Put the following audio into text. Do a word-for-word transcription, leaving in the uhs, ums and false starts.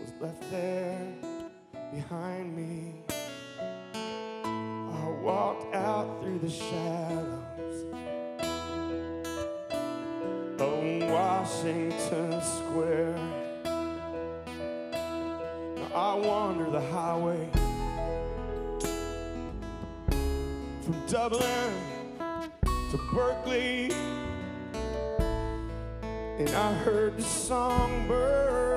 was left there behind me. I walked out through the shadows of Washington Square. Now I wander the highway from Dublin to Berkeley, and I heard the songbird